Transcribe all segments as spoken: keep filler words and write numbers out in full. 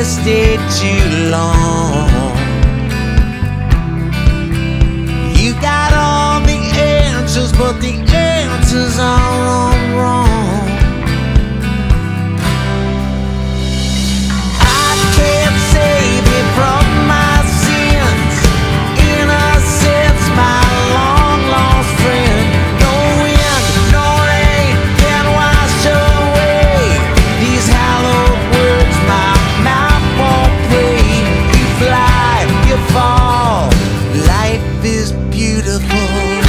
stay too long. You got all the answers, but the answers are all wrong. I can't save you from my sins. Innocence, my long lost friend. No wind, no rain can wash away these hallowed words my mouth won't pray. You fly, you fall, life is beautiful.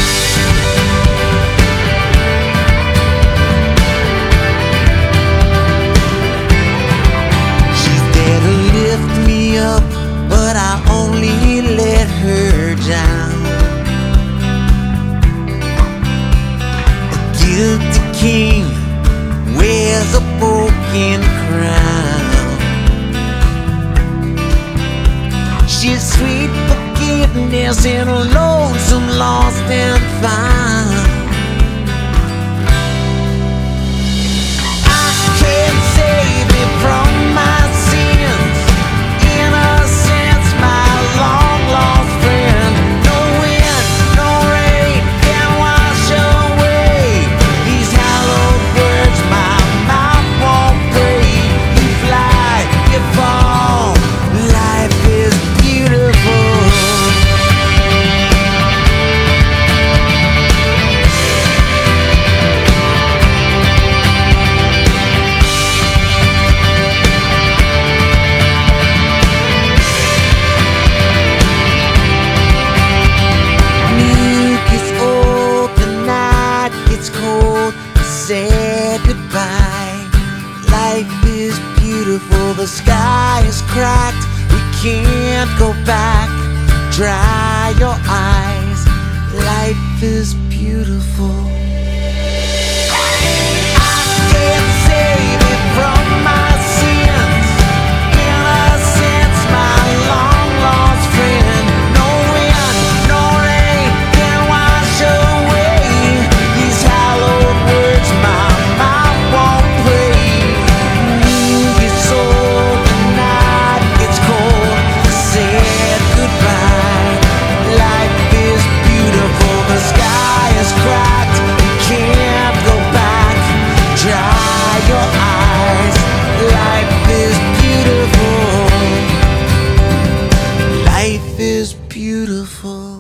She's there to lift me up, but I only let her down. A guilty king wears a broken crown. She's sweet forgiveness in a lonesome, lost and found. I can't save you from my sins. Innocence, my long lost friend. No wind, no rain can wash away these hallowed words my mouth won't pray. You fly, you fall, life is beautiful. Milk is old, the night gets cold. Say goodbye. Life is beautiful, the sky is cracked. We can't go back. Dry your eyes. Life is beautiful. I can't save you from my sins. Innocence, my long lost friend. No wind, no rain can wash away these hallowed words my mouth won't pray. Move your soul, the night gets cold. Say goodbye. Life is beautiful, the sky is cracked. You can't go back. Dry your eyes. Life is beautiful. Life is beautiful.